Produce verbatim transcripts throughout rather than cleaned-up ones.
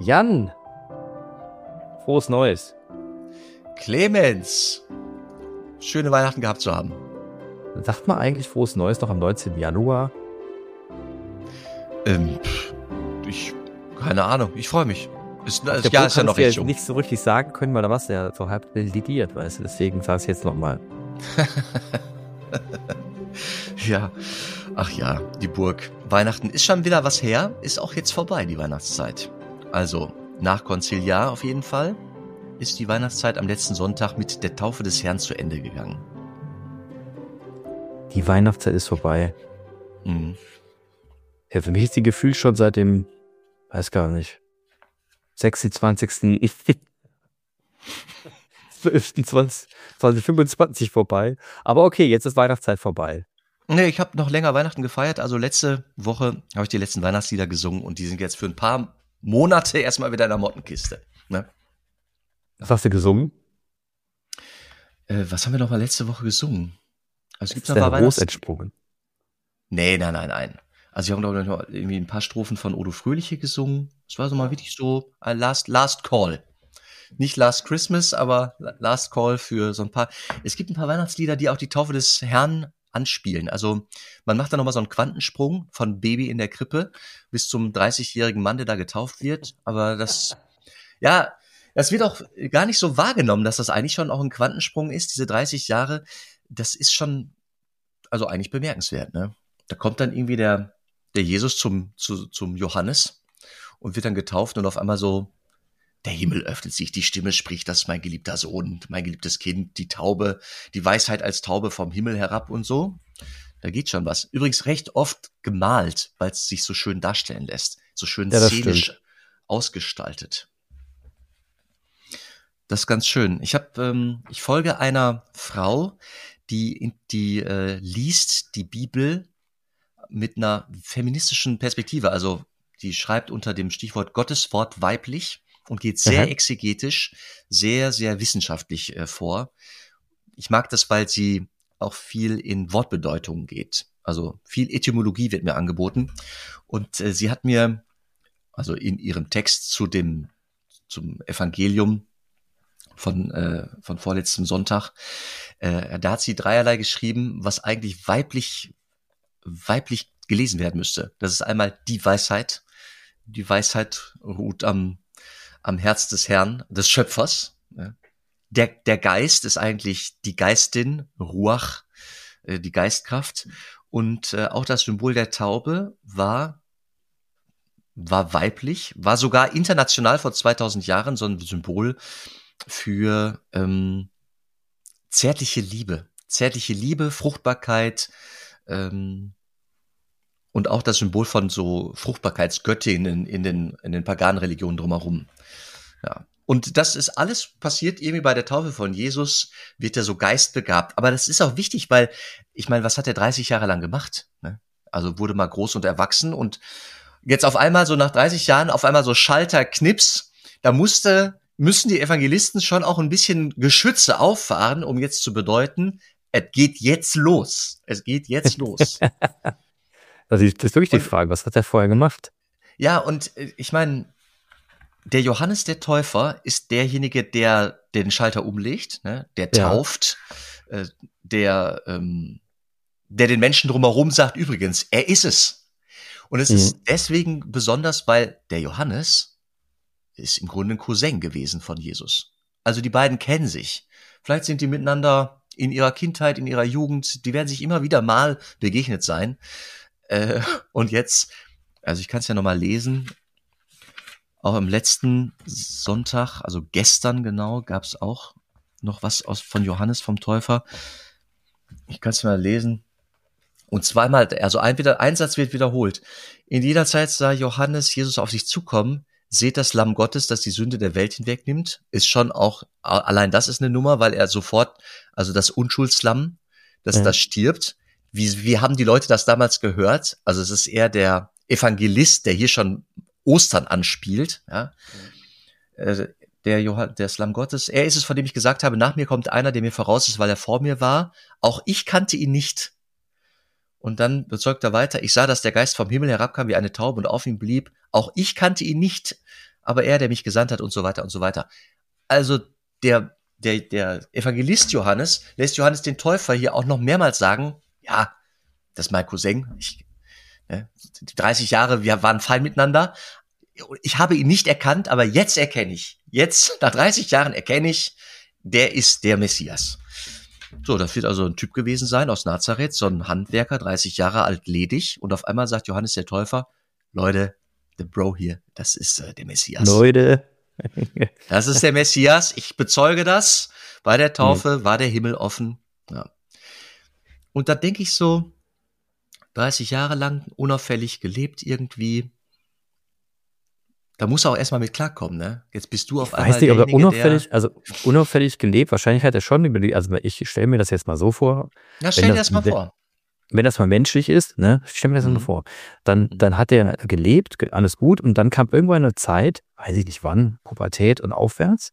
Jan, frohes Neues. Clemens, schöne Weihnachten gehabt zu haben. Sagt man eigentlich frohes Neues noch am neunzehnten Januar? Ähm, ich, keine Ahnung, ich freue mich. Ist, das Der Jahr Punkt ist ja noch habe ich recht dir jung. nicht so richtig sagen können, weil da warst du ja so halb lidiert, weißt du, deswegen sag ich jetzt nochmal. Ja, ach ja, die Burg. Weihnachten ist schon wieder was her, ist auch jetzt vorbei, die Weihnachtszeit. Also, nach Konziliar auf jeden Fall ist die Weihnachtszeit am letzten Sonntag mit der Taufe des Herrn zu Ende gegangen. Die Weihnachtszeit ist vorbei. Mhm. Ja, für mich ist die Gefühl schon seit dem, weiß gar nicht, sechsundzwanzigsten zwölften zweitausendfünfundzwanzig vorbei. Aber okay, jetzt ist Weihnachtszeit vorbei. Nee, ich habe noch länger Weihnachten gefeiert. Also letzte Woche habe ich die letzten Weihnachtslieder gesungen und die sind jetzt für ein paar Monate erstmal wieder in der Mottenkiste. Ne? Was hast du gesungen? Äh, was haben wir noch mal letzte Woche gesungen? Also, Ist gibt's noch der mal Ros Weihnachts- entsprungen? Nee, nein, nein, nein. Also, wir haben, glaube ich, noch irgendwie ein paar Strophen von Odo Fröhliche gesungen. Es war so mal wirklich so ein Last, Last Call. Nicht Last Christmas, aber Last Call für so ein paar. Es gibt ein paar Weihnachtslieder, die auch die Taufe des Herrn anspielen. Also, man macht da nochmal so einen Quantensprung von Baby in der Krippe bis zum dreißigjährigen Mann, der da getauft wird. Aber das, ja, das wird auch gar nicht so wahrgenommen, dass das eigentlich schon auch ein Quantensprung ist, diese dreißig Jahre. Das ist schon, also eigentlich bemerkenswert, ne? Da kommt dann irgendwie der, der Jesus zum, zu, zum Johannes und wird dann getauft und auf einmal so, der Himmel öffnet sich, die Stimme spricht, das ist mein geliebter Sohn, mein geliebtes Kind, die Taube, die Weisheit als Taube vom Himmel herab und so. Da geht schon was. Übrigens recht oft gemalt, weil es sich so schön darstellen lässt, so schön Ja, das szenisch stimmt. ausgestaltet. Das ist ganz schön. Ich habe, ähm, ich folge einer Frau, die, die äh, liest die Bibel mit einer feministischen Perspektive. Also die schreibt unter dem Stichwort Gottes Wort weiblich und geht sehr Mhm. exegetisch, sehr, sehr wissenschaftlich äh, vor. Ich mag das, weil sie auch viel in Wortbedeutungen geht. Also viel Etymologie wird mir angeboten. Und äh, sie hat mir, also in ihrem Text zu dem, zum Evangelium von, äh, von vorletztem Sonntag, äh, da hat sie dreierlei geschrieben, was eigentlich weiblich, weiblich gelesen werden müsste. Das ist einmal die Weisheit. Die Weisheit ruht am, am Herz des Herrn, des Schöpfers. Ja. Der, der Geist ist eigentlich die Geistin, Ruach, äh, die Geistkraft. Und äh, auch das Symbol der Taube war, war weiblich, war sogar international vor zweitausend Jahren so ein Symbol für ähm, zärtliche Liebe. Zärtliche Liebe, Fruchtbarkeit, ähm, und auch das Symbol von so Fruchtbarkeitsgöttinnen in den, in den paganen Religionen drumherum. Ja. Und das ist alles passiert irgendwie bei der Taufe von Jesus, wird er so geistbegabt. Aber das ist auch wichtig, weil, ich meine, was hat er dreißig Jahre lang gemacht? Ne? Also wurde mal groß und erwachsen und jetzt auf einmal so nach dreißig Jahren, auf einmal so Schalter, Knips, da musste, müssen die Evangelisten schon auch ein bisschen Geschütze auffahren, um jetzt zu bedeuten, es geht jetzt los. Es geht jetzt los. Also das ist wirklich die Und Frage, was hat er vorher gemacht? ja, und äh, ich meine, der Johannes der Täufer ist derjenige, der den Schalter umlegt, ne? Der Ja. tauft, äh, der, ähm, der den Menschen drumherum sagt, übrigens, er ist es. Und es Mhm. ist deswegen besonders, weil der Johannes ist im Grunde ein Cousin gewesen von Jesus. Also die beiden kennen sich. Vielleicht sind die miteinander in ihrer Kindheit, in ihrer Jugend, die werden sich immer wieder mal begegnet sein. Äh, und jetzt, also ich kann es ja nochmal lesen, auch am letzten Sonntag, also gestern genau, gab es auch noch was aus, von Johannes vom Täufer. Ich kann es mal lesen. Und zweimal, also ein, wieder, ein Satz wird wiederholt. In jeder Zeit sah Johannes Jesus auf sich zukommen. Seht das Lamm Gottes, das die Sünde der Welt hinwegnimmt. Ist schon auch, allein das ist eine Nummer, weil er sofort, also das Unschuldslamm, das Mhm. das stirbt. Wie, wie haben die Leute das damals gehört? Also es ist eher der Evangelist, der hier schon Ostern anspielt. Ja? Äh, der Johann, der Lamm Gottes. Er ist es, von dem ich gesagt habe, nach mir kommt einer, der mir voraus ist, weil er vor mir war. Auch ich kannte ihn nicht. Und dann bezeugt er weiter, ich sah, dass der Geist vom Himmel herabkam wie eine Taube und auf ihm blieb. Auch ich kannte ihn nicht, aber er, der mich gesandt hat und so weiter und so weiter. Also der, der, der Evangelist Johannes lässt Johannes den Täufer hier auch noch mehrmals sagen, ja, das ist mein Cousin, ich, ne, dreißig Jahre, wir waren fein miteinander. Ich habe ihn nicht erkannt, aber jetzt erkenne ich, jetzt nach dreißig Jahren erkenne ich, der ist der Messias. So, das wird also ein Typ gewesen sein aus Nazareth, so ein Handwerker, dreißig Jahre alt, ledig. Und auf einmal sagt Johannes der Täufer, Leute, der Bro hier, das ist äh, der Messias. Leute. Das ist der Messias, ich bezeuge das. Bei der Taufe mhm. war der Himmel offen. Ja. Und da denke ich so, dreißig Jahre lang unauffällig gelebt irgendwie. Da muss er auch erstmal mit klarkommen, ne? Jetzt bist du auf ich einmal weiß nicht, aber unauffällig, der, also unauffällig gelebt, wahrscheinlich hat er schon über die, also ich stelle mir das jetzt mal so vor. Na, stell dir das mal vor. Wenn das mal menschlich ist, ne, ich stelle mir das mhm. mal vor, dann, dann hat er gelebt, alles gut, und dann kam irgendwann eine Zeit, weiß ich nicht wann, Pubertät und aufwärts.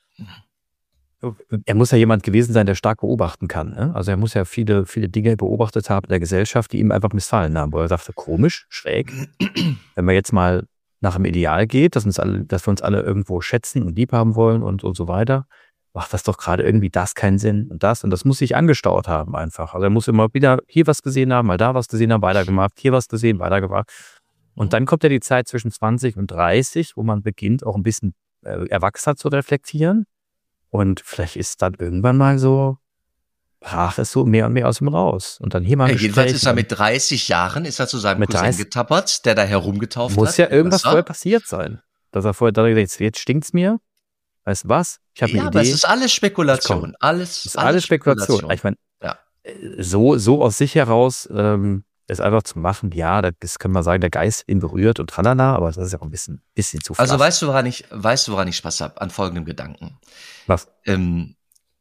Er muss ja jemand gewesen sein, der stark beobachten kann, ne? Also er muss ja viele, viele Dinge beobachtet haben in der Gesellschaft, die ihm einfach missfallen haben, wo er sagte, komisch, schräg, wenn man jetzt mal nach dem Ideal geht, dass, uns alle, dass wir uns alle irgendwo schätzen und lieb haben wollen und, und so weiter, macht das doch gerade irgendwie das keinen Sinn und das. Und das muss sich angestaut haben einfach. Also er muss immer wieder hier was gesehen haben, mal da was gesehen haben, weitergemacht, hier was gesehen, weitergemacht. Und dann kommt ja die Zeit zwischen zwanzig und dreißig, wo man beginnt, auch ein bisschen äh, erwachsener zu reflektieren. Und vielleicht ist dann irgendwann mal so, brach es so mehr und mehr aus ihm raus. Und dann hier mal ein ja, jedenfalls ist er mit dreißig Jahren, ist er zu seinem Cousin dreißig getappert, der da herumgetauft muss hat. Muss ja irgendwas vorher passiert sein. Dass er vorher dachte, jetzt, jetzt stinkt's mir. Weißt du was? Ich habe eine ja, Idee. aber es ist alles Spekulation. Alles, ist alles, alles Spekulation. Spekulation. Ich meine, ja. so, so aus sich heraus ähm, es einfach zu machen, ja, das können wir sagen, der Geist ihn berührt und tralala, aber das ist ja auch ein bisschen, bisschen zu flaff. Also weißt du, woran ich, weißt du, woran ich Spaß habe? An folgendem Gedanken. Was? Ähm,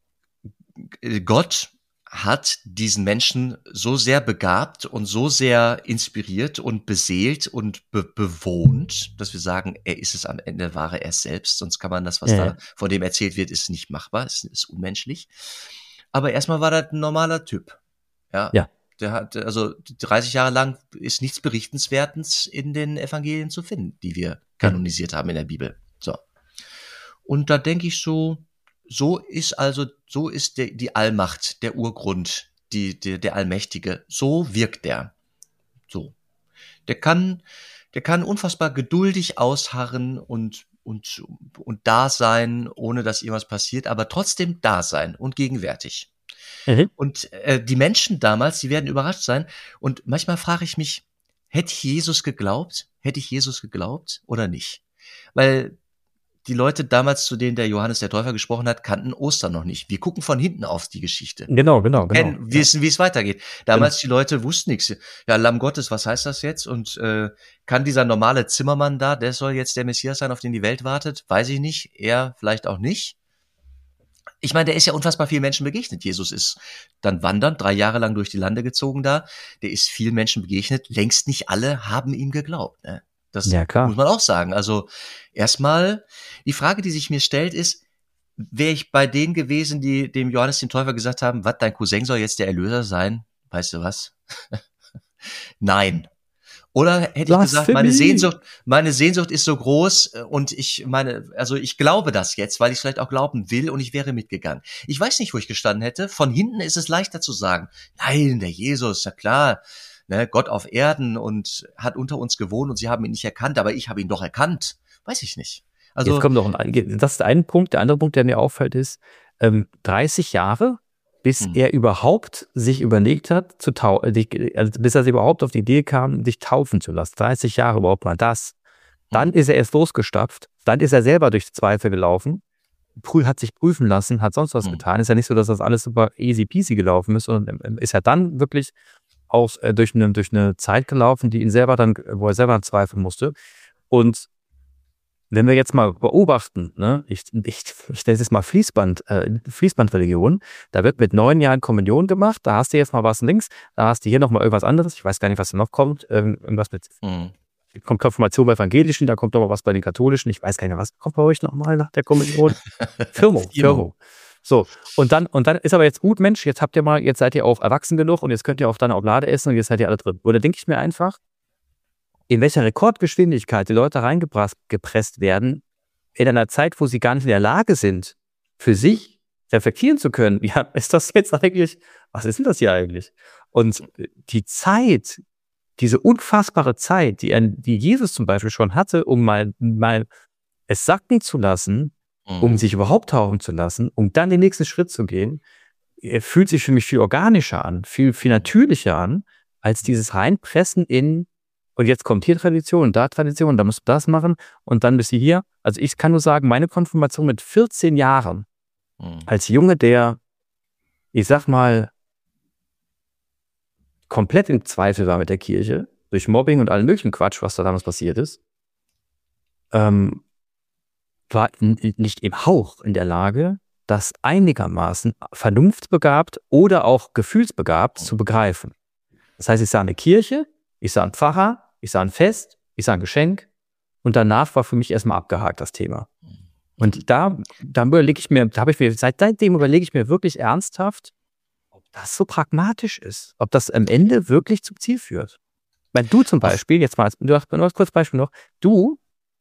Gott hat diesen Menschen so sehr begabt und so sehr inspiriert und beseelt und be- bewohnt, dass wir sagen, er ist es am Ende, war er es selbst, sonst kann man das, was ja. da von dem erzählt wird, ist nicht machbar, ist, ist unmenschlich. Aber erstmal war das ein normaler Typ. Ja. ja. Der hat, also dreißig Jahre lang ist nichts Berichtenswertes in den Evangelien zu finden, die wir kanonisiert ja. haben in der Bibel. So. Und da denke ich so, so ist also, so ist der, die Allmacht, der Urgrund, die, der, der Allmächtige. So wirkt der. So. Der kann, der kann unfassbar geduldig ausharren und, und, und da sein, ohne dass irgendwas passiert, aber trotzdem da sein und gegenwärtig. Mhm. Und äh, die Menschen damals, die werden überrascht sein. Und manchmal frage ich mich, hätte ich Jesus geglaubt? Hätte ich Jesus geglaubt oder nicht? Weil die Leute damals, zu denen der Johannes der Täufer gesprochen hat, kannten Ostern noch nicht. Wir gucken von hinten auf die Geschichte. Genau, genau, genau. Wir wissen, wie es weitergeht. Damals die Leute wussten nichts. Ja, Lamm Gottes, was heißt das jetzt? Und äh, kann dieser normale Zimmermann da, der soll jetzt der Messias sein, auf den die Welt wartet? Weiß ich nicht. Er vielleicht auch nicht. Ich meine, der ist ja unfassbar vielen Menschen begegnet. Jesus ist dann wandernd, drei Jahre lang durch die Lande gezogen da. Der ist vielen Menschen begegnet. Längst nicht alle haben ihm geglaubt. Ne? Das ja, klar. muss man auch sagen. Also erstmal, die Frage, die sich mir stellt, ist, wäre ich bei denen gewesen, die dem Johannes den Täufer gesagt haben, was, dein Cousin soll jetzt der Erlöser sein? Weißt du was? Nein. Oder hätte ich gesagt, meine Sehnsucht, meine Sehnsucht ist so groß und ich meine, also ich glaube das jetzt, weil ich es vielleicht auch glauben will und ich wäre mitgegangen. Ich weiß nicht, wo ich gestanden hätte. Von hinten ist es leichter zu sagen, nein, der Jesus, ja klar, ne, Gott auf Erden und hat unter uns gewohnt und sie haben ihn nicht erkannt, aber ich habe ihn doch erkannt. Weiß ich nicht. Also jetzt kommt noch ein, das ist ein Punkt. Der andere Punkt, der mir auffällt, ist, ähm, dreißig Jahre, bis hm. er überhaupt sich überlegt hat, zu tau- also bis er sich überhaupt auf die Idee kam, sich taufen zu lassen. dreißig Jahre überhaupt mal das. Dann hm. ist er erst losgestapft. Dann ist er selber durch Zweifel gelaufen, prü- hat sich prüfen lassen, hat sonst was hm. getan. Ist ja nicht so, dass das alles super easy peasy gelaufen ist, sondern ist er dann wirklich auch äh, durch, eine, durch eine Zeit gelaufen, die ihn selber dann, wo er selber zweifeln musste. Und wenn wir jetzt mal beobachten, ne, ich, ich, ich stelle jetzt mal Fließband, äh, Fließbandreligion, da wird mit neun Jahren Kommunion gemacht, da hast du jetzt mal was links, da hast du hier nochmal irgendwas anderes, ich weiß gar nicht, was da noch kommt, irgendwas mit, mhm. kommt Konfirmation bei Evangelischen, da kommt noch mal was bei den Katholischen, ich weiß gar nicht, was kommt bei euch nochmal nach der Kommunion? Firmo, Firmo. So, und dann, und dann ist aber jetzt gut, Mensch, jetzt habt ihr mal, jetzt seid ihr auch erwachsen genug und jetzt könnt ihr auch dann Oblade essen und jetzt seid ihr alle drin. Oder denke ich mir einfach, in welcher Rekordgeschwindigkeit die Leute reingepresst werden, in einer Zeit, wo sie gar nicht in der Lage sind, für sich reflektieren zu können, ja, ist das jetzt eigentlich, was ist denn das hier eigentlich? Und die Zeit, diese unfassbare Zeit, die, er, die Jesus zum Beispiel schon hatte, um mal, mal es sacken zu lassen, um sich überhaupt taufen zu lassen, um dann den nächsten Schritt zu gehen, er fühlt sich für mich viel organischer an, viel, viel natürlicher an, als dieses Reinpressen in, und jetzt kommt hier Tradition, da Tradition, da musst du das machen und dann bist du hier. Also ich kann nur sagen, meine Konfirmation mit vierzehn Jahren, mhm. als Junge, der, ich sag mal, komplett im Zweifel war mit der Kirche, durch Mobbing und allen möglichen Quatsch, was da damals passiert ist, ähm, war n- nicht im Hauch in der Lage, das einigermaßen vernunftbegabt oder auch gefühlsbegabt zu begreifen. Das heißt, ich sah eine Kirche, ich sah einen Pfarrer, ich sah ein Fest, ich sah ein Geschenk und danach war für mich erstmal abgehakt das Thema. Und da, da überlege ich mir, da habe ich mir, seitdem überlege ich mir wirklich ernsthaft, ob das so pragmatisch ist, ob das am Ende wirklich zum Ziel führt. Weil du zum Beispiel, jetzt mal, du hast nur als kurzes Beispiel noch, du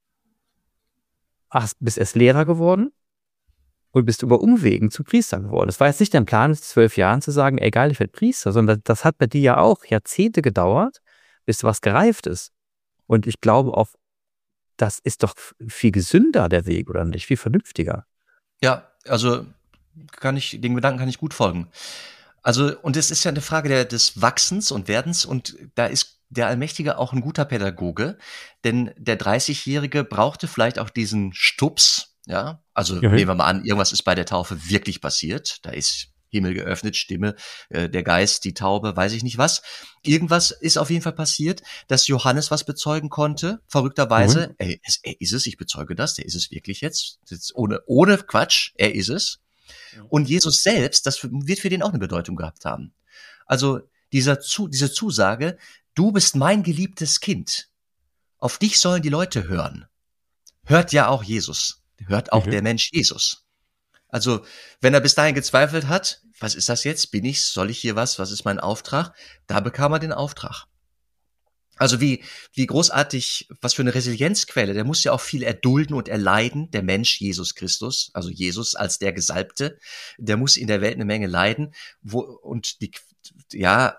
hast, bist erst Lehrer geworden und bist über Umwegen zu Priester geworden. Das war jetzt nicht dein Plan, mit zwölf Jahren zu sagen, egal, ich werde Priester, sondern das hat bei dir ja auch Jahrzehnte gedauert, bis was gereift ist. Und ich glaube auch, das ist doch viel gesünder, der Weg, oder nicht? Viel vernünftiger. Ja, also kann ich, den Gedanken kann ich gut folgen. Also, und es ist ja eine Frage der, des Wachsens und Werdens, und da ist der Allmächtige auch ein guter Pädagoge, denn der dreißigjährige brauchte vielleicht auch diesen Stups, ja, also Mhm. nehmen wir mal an, irgendwas ist bei der Taufe wirklich passiert, da ist Himmel geöffnet, Stimme, äh, der Geist, die Taube, weiß ich nicht was. Irgendwas ist auf jeden Fall passiert, dass Johannes was bezeugen konnte, verrückterweise. Mhm. Ey, es, er ist es, ich bezeuge das, der ist es wirklich jetzt. jetzt ohne, ohne Quatsch, er ist es. Und Jesus selbst, das wird für den auch eine Bedeutung gehabt haben. Also dieser zu, diese Zusage, du bist mein geliebtes Kind. Auf dich sollen die Leute hören. Hört ja auch Jesus. Hört auch Mhm. der Mensch Jesus. Also, wenn er bis dahin gezweifelt hat, was ist das jetzt? Bin ich? Soll ich hier was? Was ist mein Auftrag? Da bekam er den Auftrag. Also wie, wie großartig, was für eine Resilienzquelle. Der muss ja auch viel erdulden und erleiden, der Mensch Jesus Christus, also Jesus als der Gesalbte, der muss in der Welt eine Menge leiden, wo, und die, ja,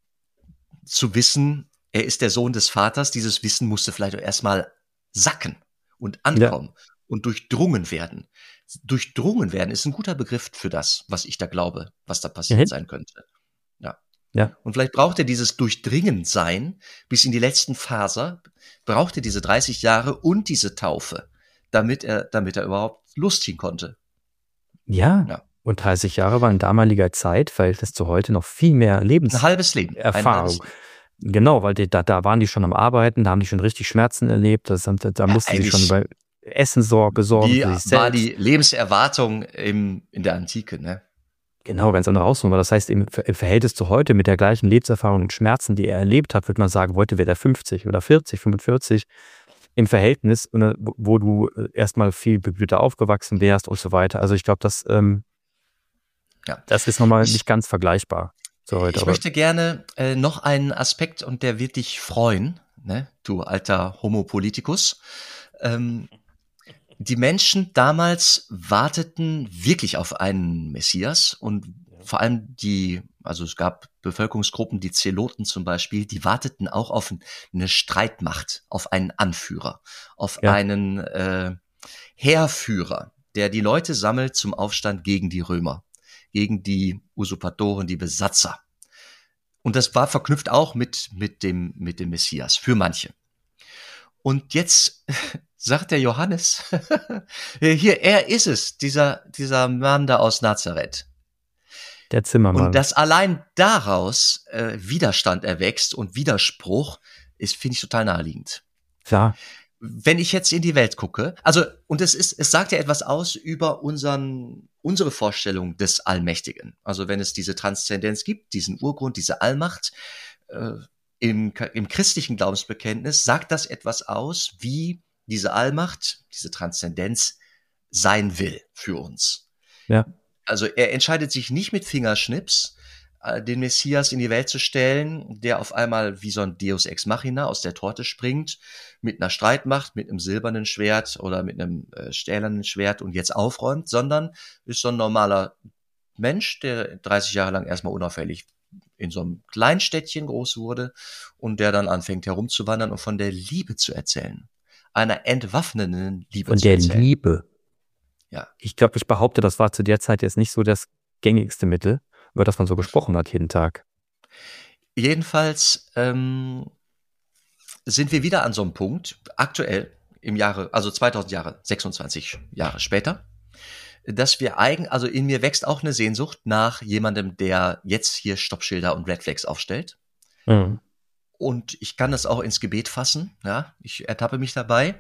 zu wissen, er ist der Sohn des Vaters, dieses Wissen musste vielleicht auch erstmal sacken und ankommen ja. und durchdrungen werden. Durchdrungen werden ist ein guter Begriff für das, was ich da glaube, was da passiert mhm. sein könnte. Ja. Ja. Und vielleicht braucht er dieses Durchdringensein bis in die letzten Faser, braucht er diese dreißig Jahre und diese Taufe, damit er, damit er überhaupt losziehen konnte. Ja. ja. Und dreißig Jahre war in damaliger Zeit, Verhältnis zu heute, noch viel mehr Lebenserfahrung. Ein halbes Leben. Erfahrung. Ein halbes Leben. Genau, weil die, da, da waren die schon am Arbeiten, da haben die schon richtig Schmerzen erlebt, das, da, da ja, mussten sie schon bei Essen sorgen, besorgen. Wie war die Lebenserwartung im, in der Antike, ne? Genau, ganz andere Hausnummer. Das heißt, im, im Verhältnis zu heute mit der gleichen Lebenserfahrung und Schmerzen, die er erlebt hat, würde man sagen, heute wäre er fünfzig oder vierzig, fünfundvierzig im Verhältnis, wo du erstmal viel beblühter aufgewachsen wärst und so weiter. Also ich glaube, das, ähm, ja. das ist nochmal nicht ganz vergleichbar zu heute. Ich aber. möchte gerne äh, noch einen Aspekt, und der wird dich freuen, ne? Du alter Homo Politicus. Ähm, Die Menschen damals warteten wirklich auf einen Messias, und vor allem die, also es gab Bevölkerungsgruppen, die Zeloten zum Beispiel, die warteten auch auf eine Streitmacht, auf einen Anführer, auf ja. einen äh, Heerführer, der die Leute sammelt zum Aufstand gegen die Römer, gegen die Usurpatoren, die Besatzer. Und das war verknüpft auch mit, mit dem, mit dem Messias, für manche. Und jetzt sagt der Johannes, hier, er ist es, dieser, dieser Mann da aus Nazareth. Der Zimmermann. Und dass allein daraus äh, Widerstand erwächst und Widerspruch, ist, finde ich, total naheliegend. Ja. Wenn ich jetzt in die Welt gucke, also, und es ist, es sagt ja etwas aus über unseren, unsere Vorstellung des Allmächtigen. Also, wenn es diese Transzendenz gibt, diesen Urgrund, diese Allmacht, äh, im, im christlichen Glaubensbekenntnis sagt das etwas aus, wie diese Allmacht, diese Transzendenz sein will für uns. Ja. Also er entscheidet sich nicht mit Fingerschnips, den Messias in die Welt zu stellen, der auf einmal wie so ein Deus Ex Machina aus der Torte springt, mit einer Streitmacht, mit einem silbernen Schwert oder mit einem äh, stählernen Schwert und jetzt aufräumt, sondern ist so ein normaler Mensch, der dreißig Jahre lang erstmal unauffällig in so einem Kleinstädtchen groß wurde und der dann anfängt herumzuwandern und von der Liebe zu erzählen. Einer entwaffnenden Liebe Von zu der erzählen. Liebe. Ja. Ich glaube, ich behaupte, das war zu der Zeit jetzt nicht so das gängigste Mittel, über das man so gesprochen hat jeden Tag. Jedenfalls ähm, sind wir wieder an so einem Punkt, aktuell im Jahre, also zweitausend Jahre, sechsundzwanzig Jahre später, dass wir eigen, also in mir wächst auch eine Sehnsucht nach jemandem, der jetzt hier Stoppschilder und Red Flags aufstellt. Mhm. Und ich kann das auch ins Gebet fassen, ja, ich ertappe mich dabei.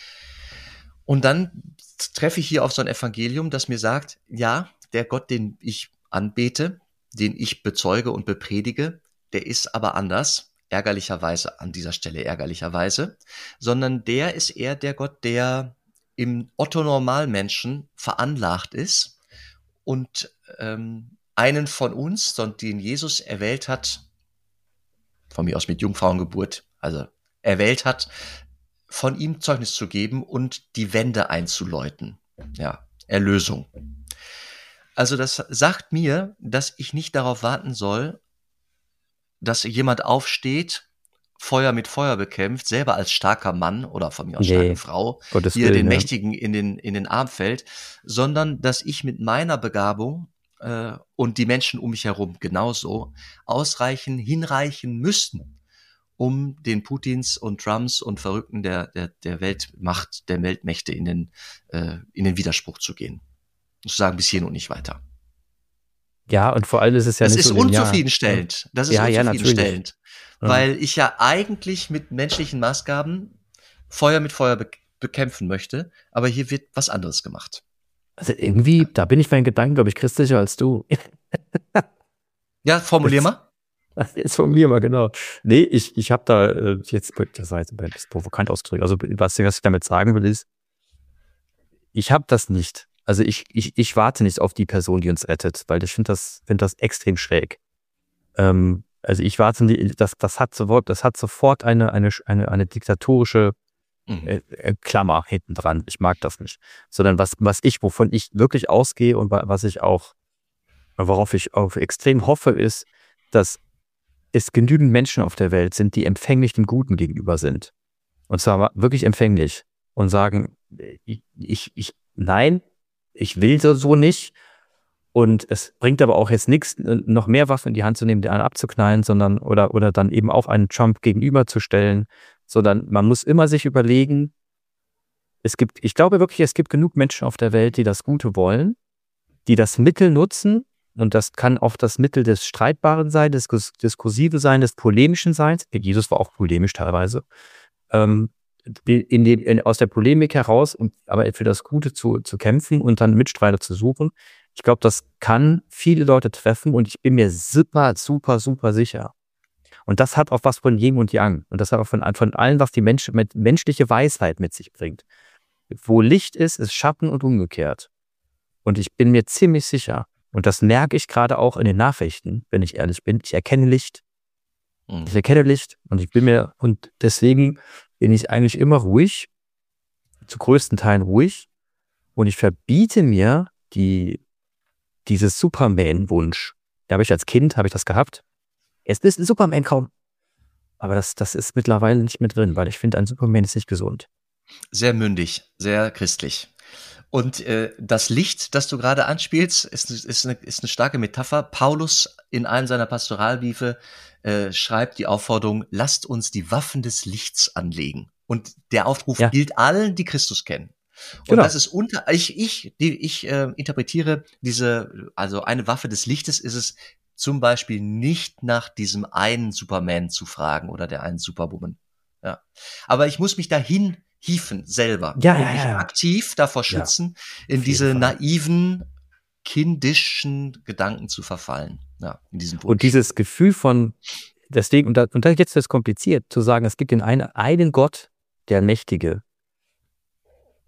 Und dann treffe ich hier auf so ein Evangelium, das mir sagt, ja, der Gott, den ich anbete, den ich bezeuge und bepredige, der ist aber anders, ärgerlicherweise, an dieser Stelle ärgerlicherweise, sondern der ist eher der Gott, der im Otto-Normalmenschen veranlagt ist und ähm, einen von uns, den Jesus erwählt hat, von mir aus mit Jungfrauengeburt, also erwählt hat, von ihm Zeugnis zu geben und die Wende einzuläuten. Ja, Erlösung. Also das sagt mir, dass ich nicht darauf warten soll, dass jemand aufsteht, Feuer mit Feuer bekämpft, selber als starker Mann oder von mir aus starke Nee, Frau, Gottes hier Willen, den ja. Mächtigen in den, in den Arm fällt, sondern dass ich mit meiner Begabung äh, und die Menschen um mich herum genauso ausreichen, hinreichen müssten, um den Putins und Trumps und Verrückten der, der, der Weltmacht, der Weltmächte in den, äh, in den Widerspruch zu gehen. Und zu sagen, bis hierhin und nicht weiter. Ja, und vor allem ist es ja Das nicht ist so linear. unzufriedenstellend. Das ist Ja, ja, unzufriedenstellend. Ja. Weil ich ja eigentlich mit menschlichen Maßgaben Feuer mit Feuer be- bekämpfen möchte, aber hier wird was anderes gemacht. Also irgendwie, da bin ich meinen Gedanken, glaube ich, christlicher als du. Ja, formulier mal. Jetzt von mir mal, genau. Nee, ich, ich habe da äh, jetzt, das war jetzt ein bisschen provokant ausgedrückt. Also was, was ich damit sagen will, ist, ich habe das nicht. Also ich, ich, ich warte nicht auf die Person, die uns rettet, weil ich finde das, finde das extrem schräg. Ähm, also ich warte nicht, das, das hat sofort, das hat sofort eine, eine, eine, eine diktatorische Mhm. äh, Klammer hinten dran. Ich mag das nicht. Sondern was, was ich, wovon ich wirklich ausgehe und wa- was ich auch, worauf ich auch extrem hoffe, ist, dass es genügend Menschen auf der Welt sind, die empfänglich dem Guten gegenüber sind. Und zwar wirklich empfänglich und sagen, ich, ich, ich nein, ich will so, so nicht. Und es bringt aber auch jetzt nichts, noch mehr Waffen in die Hand zu nehmen, die einen abzuknallen, sondern oder, oder dann eben auch einen Trump gegenüberzustellen, sondern man muss immer sich überlegen, es gibt, ich glaube wirklich, es gibt genug Menschen auf der Welt, die das Gute wollen, die das Mittel nutzen, und das kann auch das Mittel des Streitbaren sein, des Dis- Diskursive sein, des Polemischen sein. Jesus war auch polemisch teilweise. Ähm, die- in den, in, aus der Polemik heraus, und, aber für das Gute zu, zu kämpfen und dann Mitstreiter zu suchen. Ich glaube, das kann viele Leute treffen und ich bin mir super, super, super sicher. Und das hat auch was von Yin und Yang. Und das hat auch von, von allem, was die Mensch, mit menschliche Weisheit mit sich bringt. Wo Licht ist, ist Schatten und umgekehrt. Und ich bin mir ziemlich sicher, und das merke ich gerade auch in den Nachrichten, wenn ich ehrlich bin, ich erkenne Licht. Mhm. Ich erkenne Licht und ich bin mir, und deswegen bin ich eigentlich immer ruhig, zu größten Teilen ruhig, und ich verbiete mir die, dieses Superman-Wunsch. Da habe ich als Kind, habe ich das gehabt. Es ist ein Superman kaum. Aber das, das ist mittlerweile nicht mehr drin, weil ich finde, ein Superman ist nicht gesund. Sehr mündig, sehr christlich. Und äh, das Licht, das du gerade anspielst, ist, ist, eine, ist eine starke Metapher. Paulus in einem seiner Pastoralbriefe äh, schreibt die Aufforderung, lasst uns die Waffen des Lichts anlegen. Und der Aufruf Ja. gilt allen, die Christus kennen. Und Genau. das ist unter, ich, ich, die, ich äh, interpretiere diese, also eine Waffe des Lichtes ist es zum Beispiel nicht nach diesem einen Superman zu fragen oder der einen Superwoman. Ja. Aber ich muss mich dahin hieven selber Ja, und ja, mich ja, ja. aktiv davor Ja, schützen, auf in jeden diese Fall. naiven, kindischen Gedanken zu verfallen. Ja, in diesem Wunsch. Und dieses Gefühl von, deswegen, und da, und da jetzt ist es kompliziert, zu sagen, es gibt den einen, einen Gott, der Mächtige.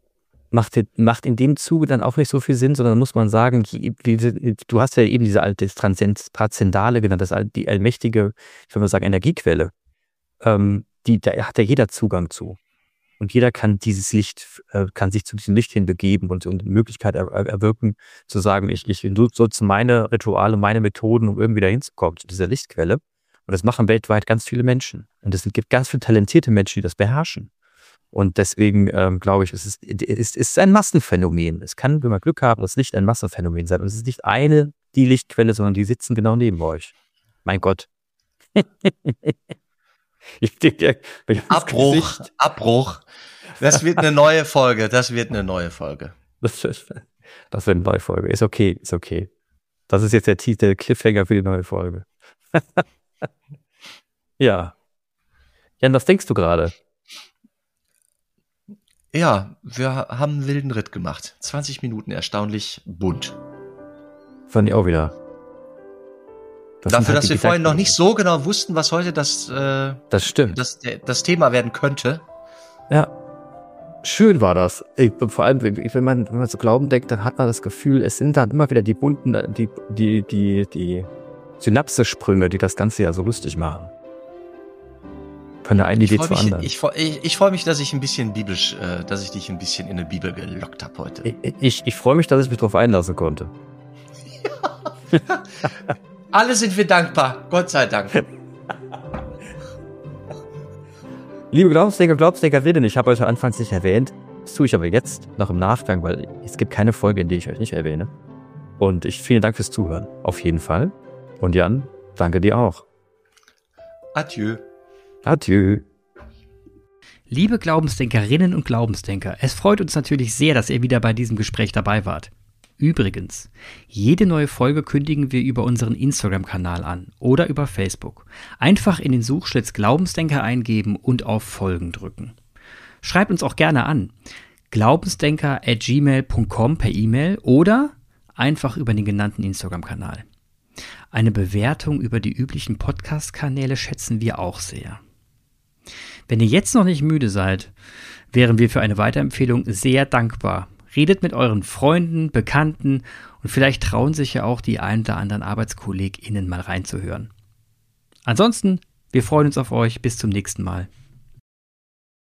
macht, macht in dem Zuge dann auch nicht so viel Sinn, sondern muss man sagen, die, die, du hast ja eben diese alte Transzendale genannt, das, die allmächtige, ich würde mal sagen, Energiequelle. Ähm, die, da hat ja jeder Zugang zu. Und jeder kann dieses Licht, äh, kann sich zu diesem Licht hin begeben und, und die Möglichkeit er, erwirken, zu sagen, ich, ich nutze meine Rituale, meine Methoden, um irgendwie dahin zu kommen, zu dieser Lichtquelle. Und das machen weltweit ganz viele Menschen. Und es gibt ganz viele talentierte Menschen, die das beherrschen. Und deswegen ähm, glaube ich, es ist, es ist ein Massenphänomen. Es kann, wenn wir Glück haben, das Licht ein Massenphänomen sein. Und es ist nicht eine, die Lichtquelle, sondern die sitzen genau neben euch. Mein Gott. Ich denke, Abbruch, Gesicht. Abbruch. Das wird eine neue Folge. Das wird eine neue Folge. Das, das wird eine neue Folge. Ist okay, ist okay. Das ist jetzt der Titel, der Cliffhanger für die neue Folge. Ja. Jan, was denkst du gerade? Ja, wir haben einen wilden Ritt gemacht. zwanzig Minuten, erstaunlich bunt. Fand ich auch wieder. Das Dafür, halt dass wir Gedanken, vorhin noch nicht so genau wussten, was heute das, äh, das stimmt. Das, das Thema werden könnte. Ja. Schön war das. Ich, vor allem, wenn man, wenn man so Glauben denkt, dann hat man das Gefühl, es sind dann immer wieder die bunten, die, die, die, die Synapsesprünge, die das Ganze ja so lustig machen. Von der einen Idee zur anderen. Ich, ich, ich freue mich, dass ich ein bisschen biblisch, äh, dass ich dich ein bisschen in eine Bibel gelockt habe heute. Ich, ich, ich freue mich, dass ich mich darauf einlassen konnte. Ja. Alle sind wir dankbar. Gott sei Dank. Liebe Glaubensdenker, Glaubensdenkerinnen, ich habe euch anfangs nicht erwähnt. Das tue ich aber jetzt, noch im Nachgang, weil es gibt keine Folge, in der ich euch nicht erwähne. Und ich vielen Dank fürs Zuhören. Auf jeden Fall. Und Jan, danke dir auch. Adieu. Adieu. Liebe Glaubensdenkerinnen und Glaubensdenker, es freut uns natürlich sehr, dass ihr wieder bei diesem Gespräch dabei wart. Übrigens, jede neue Folge kündigen wir über unseren Instagram-Kanal an oder über Facebook. Einfach in den Suchschlitz Glaubensdenker eingeben und auf Folgen drücken. Schreibt uns auch gerne an. glaubensdenker at gmail punkt com per E-Mail oder einfach über den genannten Instagram-Kanal. Eine Bewertung über die üblichen Podcast-Kanäle schätzen wir auch sehr. Wenn ihr jetzt noch nicht müde seid, wären wir für eine Weiterempfehlung sehr dankbar. Redet mit euren Freunden, Bekannten und vielleicht trauen sich ja auch die ein oder anderen ArbeitskollegInnen mal reinzuhören. Ansonsten, wir freuen uns auf euch. Bis zum nächsten Mal.